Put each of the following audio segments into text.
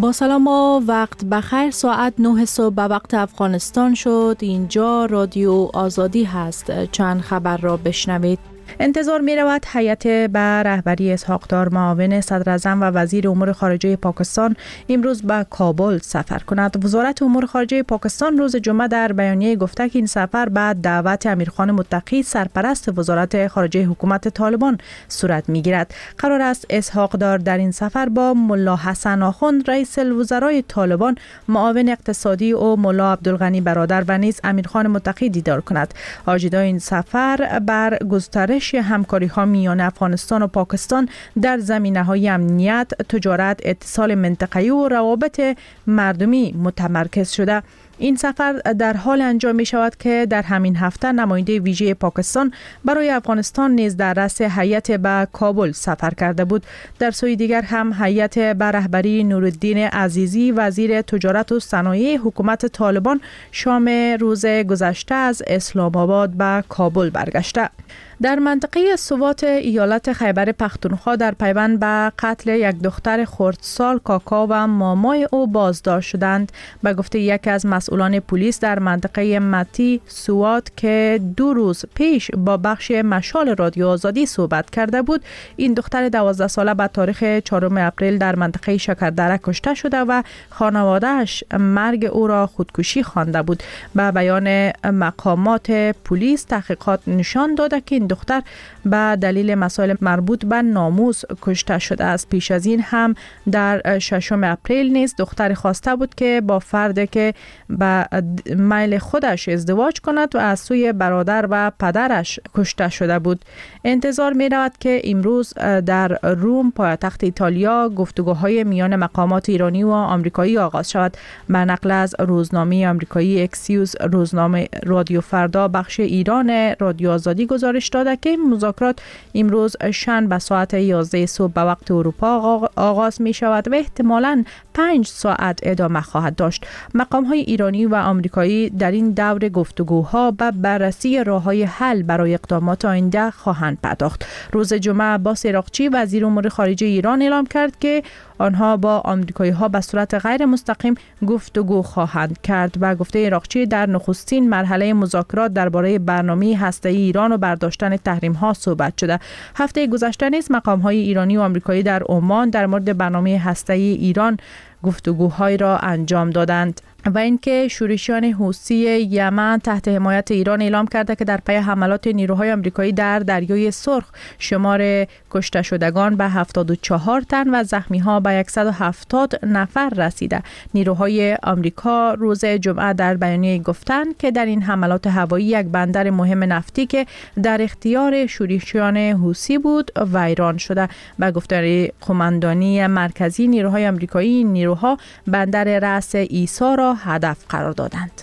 با سلام و وقت بخیر. ساعت 9 صبح به وقت افغانستان شد. اینجا رادیو آزادی هست. چند خبر را بشنوید. انتظار می رود هیئت به رهبری اسحاق دار معاون صدر اعظم و وزیر امور خارجه پاکستان امروز به کابل سفر کند. وزارت امور خارجه پاکستان روز جمعه در بیانیه گفته که این سفر بعد دعوت امیرخان متقی سرپرست وزارت خارجه حکومت طالبان صورت می گیرد. قرار است اسحاق دار در این سفر با ملا حسن آخوند رئیس الوزرای طالبان، معاون اقتصادی و ملا عبدالغنی برادر و نیز امیرخان متقی دیدار کند. اجنده این سفر بر گسترش همکاری‌ها میان افغانستان و پاکستان در زمینه‌های امنیت، تجارت، اتصال منطقه‌ای و روابط مردمی متمرکز شده. این سفر در حال انجام می شود که در همین هفته نماینده ویژه پاکستان برای افغانستان نیز در رأس هیئت به کابل سفر کرده بود. در سوی دیگر هم هیئت به رهبری نورالدین عزیزی وزیر تجارت و صنایع حکومت طالبان شام روز گذشته از اسلام آباد به کابل برگشته. در منطقه سوات ایالت خیبر پختونخوا در پیوند به قتل یک دختر خردسال کاکا و مامای او بازداشت شدند. به گفته یکی از مسئولان پلیس در منطقه متی سوات که 2 روز پیش با بخش مشال رادیو آزادی صحبت کرده بود، این دختر 12 ساله به تاریخ 4 اپریل در منطقه شکردره کشته شده و خانواده‌اش مرگ او را خودکشی خوانده بود. به بیان مقامات پلیس، تحقیقات نشان داده که این دختر به دلیل مسائل مربوط به ناموس کشته شده است. پیش از این هم در 6 اپریل نیز دختر خواسته بود که با فردی که به میل خودش ازدواج کند و از سوی برادر و پدرش کشته شده بود. انتظار می رود که امروز در روم پایتخت ایتالیا گفتگوهای میان مقامات ایرانی و آمریکایی آغاز شود. به نقل از روزنامه آمریکایی اکسیوس، روزنامه رادیو فردا بخش ایران رادیو آزادی گزارش داده که مذاکرات امروز شنبه ساعت 11 صبح به وقت اروپا آغاز می شود و احتمالاً 5 ساعت ادامه خواهد داشت. مقام‌های ایرانی و آمریکایی در این دور گفتگوها به بررسی راه‌های حل برای اقدامات آینده خواهند پرداخت. روز جمعه عباس عراقچی وزیر امور خارجه ایران اعلام کرد که آنها با آمریکایی‌ها به صورت غیر مستقیم گفتگو خواهند کرد. و گفته عراقچی در نخستین مرحله مذاکرات درباره برنامه هسته‌ای ایران و برداشتن تحریم‌ها صحبت شده. هفته گذشته نیز مقام‌های ایرانی و آمریکایی در عمان در مورد برنامه هسته‌ای ایران گفتگوهای را انجام دادند. و اینکه شورشیان حوثی یمن تحت حمایت ایران اعلام کرده که در پی حملات نیروهای آمریکایی در دریای سرخ شمار کشته شدگان به 74 تن و زخمی‌ها به 170 نفر رسیده. نیروهای آمریکا روز جمعه در بیانیه گفتند که در این حملات هوایی یک بندر مهم نفتی که در اختیار شورشیان حوثی بود ویران شده. به گفته قماندانی مرکزی نیروهای آمریکایی، نیروها بندر رأس عیسی را هدف قرار دادند.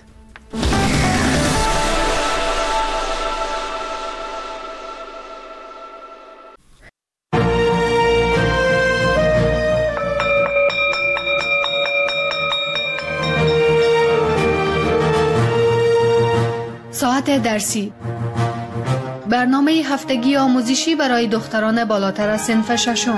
ساعت درسی، برنامه هفتگی آموزشی برای دختران بالاتر از صنف 6.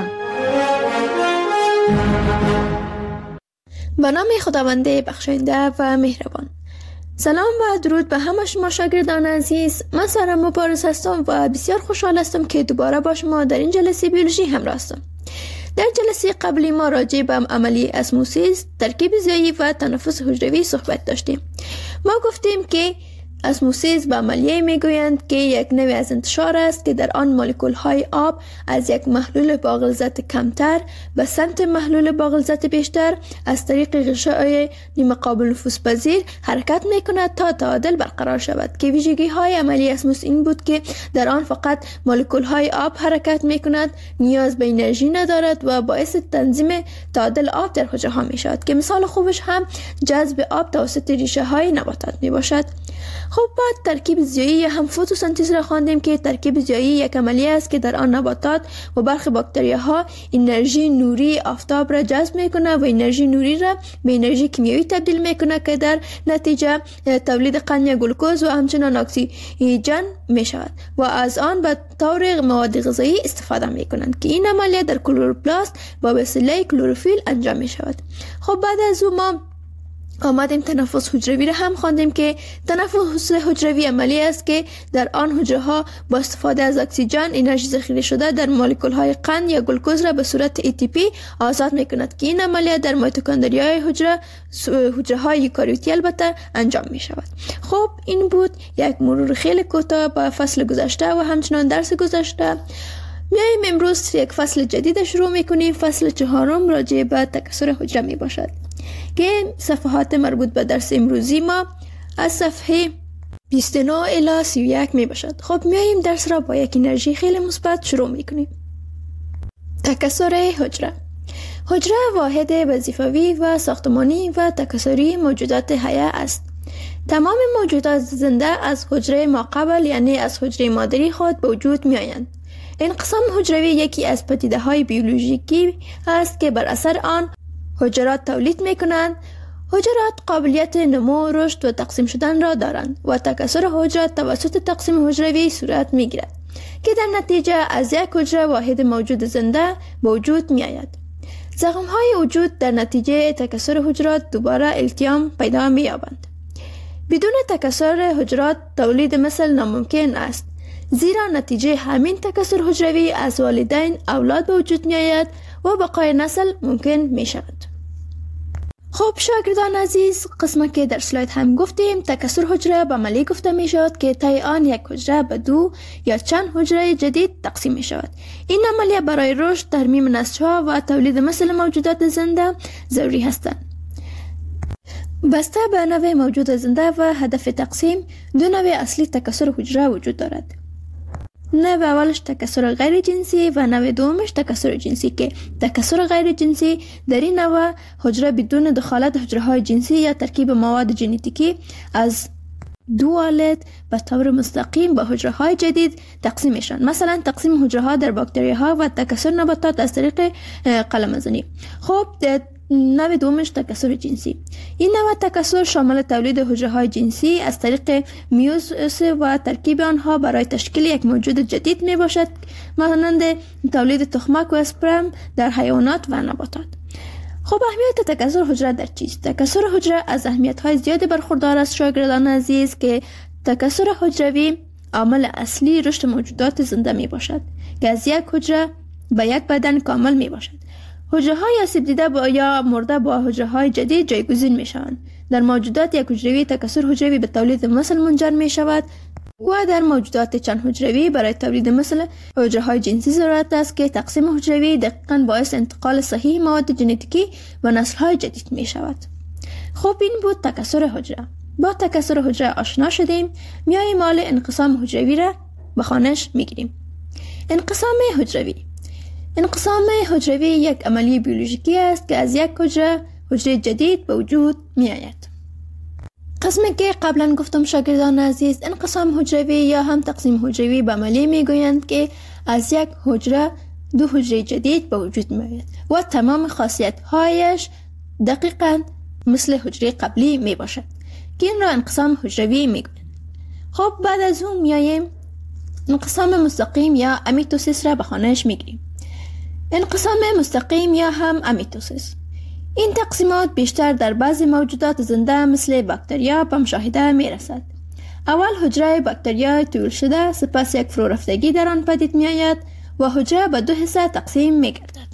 به نام خداوند بخشاینده و مهربان. سلام و درود به همه شما شاگردان عزیز. من سارا مبارز هستم و بسیار خوشحال هستم که دوباره با شما در این جلسه بیولوژی همراه هستم. در جلسه قبلی ما راجع به عملی اسموسیس، ترکیب زیایی و تنفس حجروی صحبت داشتیم. ما گفتیم که اسموسیس به عملیه میگویند که یک نوع از انتشار است که در آن مولکول های آب از یک محلول با غلظت کمتر به سمت محلول با غلظت بیشتر از طریق غشای نیمه قابل نفوذ پذیر حرکت میکند تا تعادل برقرار شود، که ویژگی های عملی اسموس این بود که در آن فقط مولکول های آب حرکت میکند، نیاز به انرژی ندارد و باعث تنظیم تعادل آب در حجره ها میشود، که مثال خوبش هم جذب آب توسط ریشه های نباتات میباشد. خب بعد ترکیب زیایی یا هم فتوسنتز را خواندیم که ترکیب زیایی یک عملیه است که در آن نباتات و برخی باکتریاها انرژی نوری آفتاب را جذب میکنه و انرژی نوری را به انرژی کیمیایی تبدیل میکنه که در نتیجه تولید قند یا گلوکوز و همچنان اکسیژن میشود و از آن به طور مواد غذایی استفاده میکنند که این عملیه در کلوروپلاست با وسیله کلروفیل انجام میشود. خب بعد از اون ما آمدیم تنفس حجروی را هم خواندیم که تنفس حجروی عملی است که در آن حجره ها با استفاده از اکسیژن انرژی ذخیره شده در مولکول های قند یا گلوکوز را به صورت ATP آزاد می کند که این عملیه در میتوکندریای حجره های یوکاریوتی البته انجام می شود. خب این بود یک مرور خیلی کوتاه به فصل گذشته و همچنان درس گذشته. میاییم امروز یک فصل جدید شروع میکنیم. فصل 4 راجع به تکثر حجره می باشد که صفحات مربوط به درس امروزی ما از صفحه 29 الی 31 می باشد. خب میاییم درس را با یک انرژی خیلی مثبت شروع میکنیم. تکثر حجره. حجره واحد وظیفوی و ساختمانی و تکثری موجودات حیه است. تمام موجودات زنده از حجره ماقبل یعنی از حجره مادری خود به وجود می آیند. انقسام حجروی یکی از پدیده های بیولوژیکی است که بر اثر آن حجرات تولید می کنند. حجرات قابلیت نمو، رشد و تقسیم شدن را دارند و تکثر حجرات توسط تقسیم حجروی صورت می گیرد که در نتیجه از یک حجره واحد موجود زنده به وجود می آید. زخم های وجود در نتیجه تکثر حجرات دوباره التیام پیدا می یابند. بدون تکثر حجرات تولید مثل ناممکن است، زیرا نتیجه همین تکثر حجروی از والدین اولاد به وجود می آید و بقای نسل ممکن می شود. خب شاگردان عزیز، قسمت که در سلاید هم گفتیم تکثر حجره به عملی گفته می شود که طی آن یک حجره به 2 یا چند حجره جدید تقسیم می شود. این عملیه برای رشد، ترمیم نسل‌ها و تولید مثل موجودات زنده ضروری هستند. بسته به نوع موجود زنده و هدف تقسیم، 2 نوع اصلی تکثر حجره وجود دارد. نوع اولش تکثر غیر جنسی و نوع دومش تکثر جنسی که تکثر غیر جنسی در این نوع حجره بدون دخالت حجره های جنسی یا ترکیب مواد ژنتیکی از 2 والد به طور مستقیم به حجره های جدید تقسیم میشن. مثلا تقسیم حجره ها در باکتری ها و تکثر نباتات از طریق قلمزنی. خب نوع دومش تکثر جنسی. این نوع تکثر شامل تولید حجره های جنسی از طریق میوزیس و ترکیب آنها برای تشکیل یک موجود جدید می باشد، مانند تولید تخمک و اسپرم در حیوانات و نباتات. خب اهمیت تکثر حجره در چیست؟ تکثر حجره از اهمیت های زیادی برخوردار است شاگردان عزیز که تکثر حجروی عامل اصلی رشد موجودات زنده می باشد که از یک حجره به یک بدن کامل می باشد. حجره های آسیب دیده یا مرده با حجره های جدید جایگزین می شوند. در موجودات یک حجروی تکثر حجروی به تولید مثل منجر می شود و در موجودات چند حجروی برای تولید مثل حجره های جنسی ضرورت است که تقسیم حجروی دقیقاً باعث انتقال صحیح مواد ژنتیکی و نسل های جدید می شود. خب این بود تکثر حجره. با تکثر حجره آشنا شدیم. میاییم حال انقسام حجروی را به خوانش می گیریم. انقسام حجروی. انقسام حجروی یک عملی بیولوژیکی است که از یک حجره جدید به وجود می آید. قسمی که قبلا گفتم شاگردان عزیز، انقسام حجروی یا هم تقسیم حجروی به عملی می گویند که از یک حجره 2 حجره جدید به وجود می آید و تمام خاصیت هایش دقیقاً مثل حجره قبلی می باشد که این را انقسام حجروی می گویند. خب بعد از اون میاییم انقسام مستقیم یا امیتوسیس را به خوانش می گیریم. انقسام مستقیم یا هم امیتوسیس. این تقسیمات بیشتر در بعضی موجودات زنده مثل باکتریا به مشاهده می رسد. اول حجره باکتریا طول شده، سپس یک فرورفتگی در آن پدید می آید و حجره به 2 حصه تقسیم می گردد.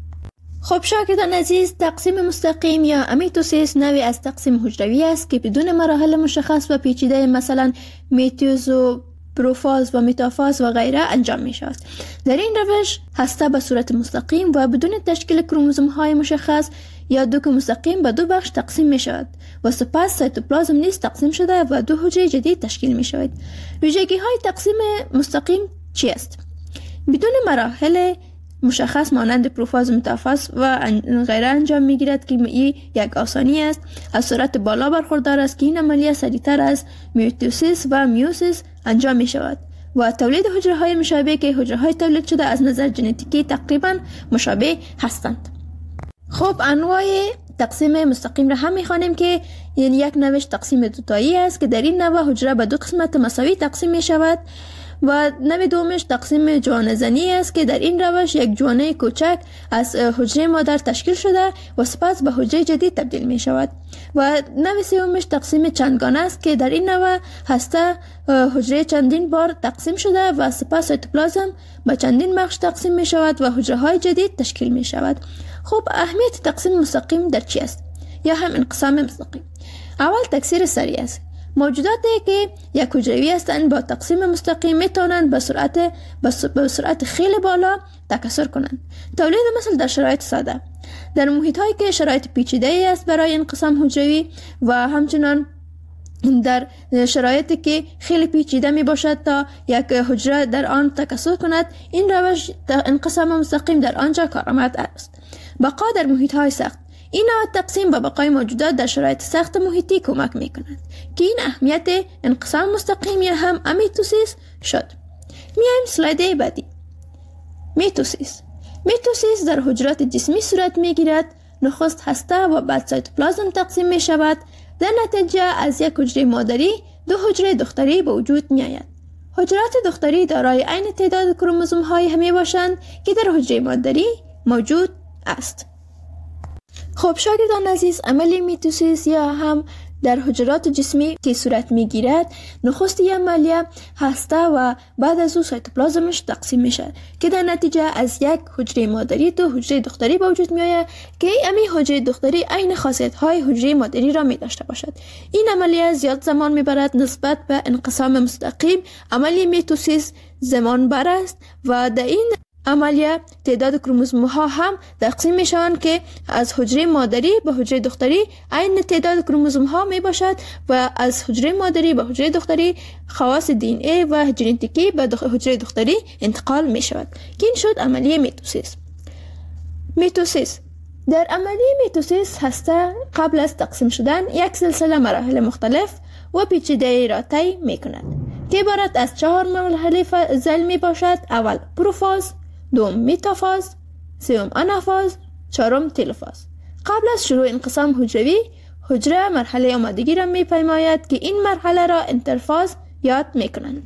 خب شاگردان عزیز، تقسیم مستقیم یا امیتوسیس نوعی از تقسیم حجروی است که بدون مراحل مشخص و پیچیده مثلا میتوز و پروفاز و متافاز و غیره انجام می شود. در این روش هسته به صورت مستقیم و بدون تشکیل کروموزوم های مشخص یا دوک مستقیم به 2 بخش تقسیم می شود و سپس سایتوپلازم نیز تقسیم شده و 2 حجره جدید تشکیل می شود. ویژگی های تقسیم مستقیم چی است؟ بدون مراحل مشخص مانند پروفاز، متافاز و غیره انجام میگیرد که این یک آسانی است. از سرعت بالا برخوردار است که این عملیه سریعتر از میتوسیس و میوسیس انجام می شود و تولید حجره های مشابه که حجره های تولید شده از نظر ژنتیکی تقریبا مشابه هستند. خب انواع تقسیم مستقیم را هم میخوانیم که یعنی یک نوش تقسیم دوتایی است که در این نوع حجره به دو قسمت مساوی تقسیم می شود و نوع دومش تقسیم جوانه زنی است که در این روش یک جوانه کوچک از حجره مادر تشکیل شده و سپس به حجره جدید تبدیل می شود و نوع سومش تقسیم چندگانه است که در این نوع هسته حجره چندین بار تقسیم شده و سپس سایتوپلازم به چندین بخش تقسیم می شود و حجره های جدید تشکیل می شود. خب اهمیت تقسیم مستقیم در چی است یا هم انقسام مستقیم؟ اول تکثیر سریع است. موجوداتی که یک حجروی هستند با تقسیم مستقیم می توانند به سرعت خیلی بالا تکثر کنند. تولید مثل در شرایط ساده، در محیط هایی که شرایط پیچیده است برای انقسام حجروی و همچنان در شرایطی که خیلی پیچیده می باشد تا یک حجره در آن تکثر کند، این روش انقسام مستقیم در آنجا کارآمد است. بقا در محیط های سخت، این نوع تقسیم به بقای موجودات در شرایط سخت محیطی کمک می کند که این اهمیت انقسام مستقیم یا هم میتوسیس شد. میایم سلاید بعدی. میتوسیس در حجرات جسمی صورت می گیرد. نخست هسته و بعد سایتوپلازم تقسیم می شود. در نتیجه از یک حجره مادری دو حجره دختری به وجود می آید. حجرات دختری دارای عین تعداد کروموزوم های همی باشند که در حجره مادری موجود است. خب شاگردان عزیز، عمل میتوسیس یا هم در حجرات جسمی که صورت میگیرد، نخست عملیه هسته و بعد از او سایتوپلازمش تقسیم میشه که در نتیجه از یک حجره مادری دو حجره دختری به وجود میآید که این حجره دختری عین خاصیت های حجره مادری را می داشته باشد. این عملیه زیاد زمان میبرد نسبت به انقسام مستقیم. عملیه میتوسیس زمان بر است و در این عملیه تعداد کروموزوم ها هم تقسیم می شوند که از حجره مادری به حجره دختری عین تعداد کروموزوم ها می باشد و از حجره مادری به حجره دختری خواص دی ان ای و ژنتیکی به حجره دختری انتقال می شود که این شد عملیه میتوسیس. در عملیه میتوسیس هسته قبل از تقسیم شدن یک سلسله مراحل مختلف و پیچیده را طی می کند که عبارت از 4 مرحله ذیل می باشد. اول پروفاز، دوم متافاز، سوم آنافاز، چهارم تلوفاز. قبل از شروع انقسام حجروی، حجره مرحله آمادگی را می پیماید که این مرحله را انترفاز یاد می کنند.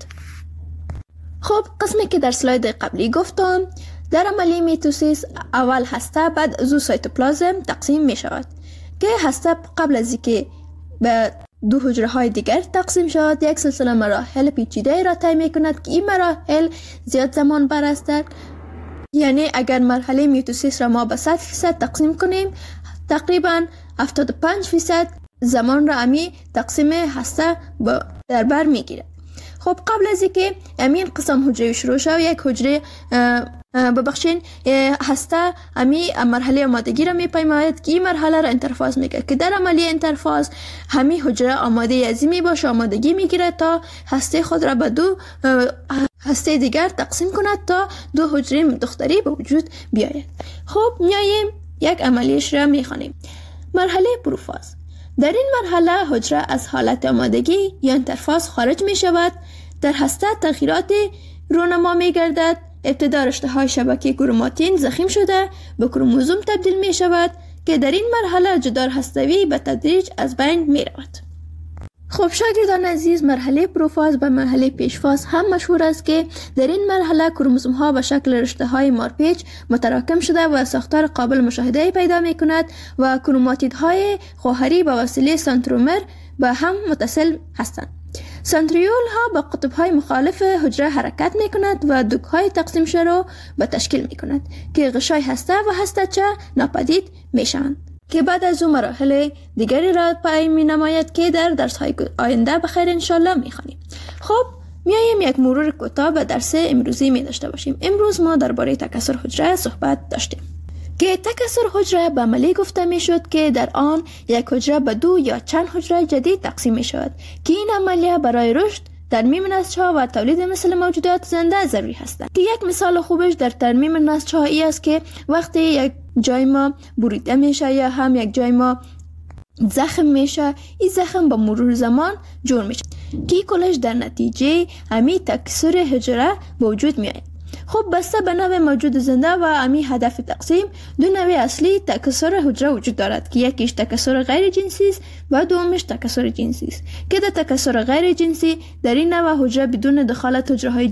خب قسمی که در سلاید قبلی گفتم، در عملیه میتوسیس اول هسته بعد از سایتوپلازم تقسیم می شود که هسته قبل از اینکه به دو حجره های دیگر تقسیم شود یک سلسله مراحل پیچیده را طی می کند که این مراحل زیاد زمان بر است. یعنی اگر مرحله میتوسیس را ما به 100% تقسیم کنیم، تقریبا 75% زمان را امی تقسیم هسته در بر میگیرد. خب قبل از اینکه امین قسم حجره شروع شد، یک حجره ببخشین هسته امی مرحله آمادگی را میپیماید که این مرحله را انترفاز میگه که در عملیه انترفاز همی حجره آماده عظیمی باشه، آمادگی میگیره تا هسته خود را به دو هسته دیگر تقسیم کند تا دو حجره دختری به وجود بیاید. خب میاییم یک عملیش را میخوانیم. مرحله پروفاز. در این مرحله حجره از حالت آمادگی یا انترفاز خارج می شود. در هسته تغییرات رونما می گردد. ابتدا رشته های شبکه کروماتین ضخیم شده به کروموزوم تبدیل می شود که در این مرحله جدار هستوی به تدریج از بین می رود. خب شاگردان عزیز، مرحله پروفاز به مرحله پیشفاز هم مشهور است که در این مرحله کروموزوم ها به شکل رشته های مارپیچ متراکم شده و ساختار قابل مشاهده پیدا می کند و کروماتید های خواهری به وسیله سنترومر به هم متصل هستند. سنتریول ها با قطب های مخالف حجره حرکت می کند و دوک های تقسیم شده را به تشکیل می کند که غشای هسته و هسته‌چه ناپدید می شوند که بعد از اون مراحل دیگری را پای می نماید که در درس های آینده بخیر انشالله می خوانیم. خب میاییم یک مرور کوتاه به درس امروزی می داشته باشیم. امروز ما درباره تکثر حجره صحبت داشتیم که تکثر حجره به عملی گفته می شد که در آن یک حجره به دو یا چند حجره جدید تقسیم می شود که این عملیه برای رشد ترمیم نسج‌ها و تولید مثل موجودات زنده ضروری هستند که یک مثال خوبش در ترمیم نسج‌ها ای است که وقتی یک جای ما بریده میشه یا هم یک جای ما زخم میشه، این زخم با مرور زمان جور میشه که کلش در نتیجه امی تکثر حجره به وجود میاد. خب بسته به نوع موجود زنده و امی هدف تقسیم، دو نوع اصلی تکثر حجره وجود دارد که یکیش تکثر غیر جنسی است و دومش تکثر جنسی است که در تکثر غیر جنسی در این نوع حجره بدون دخالت حجره های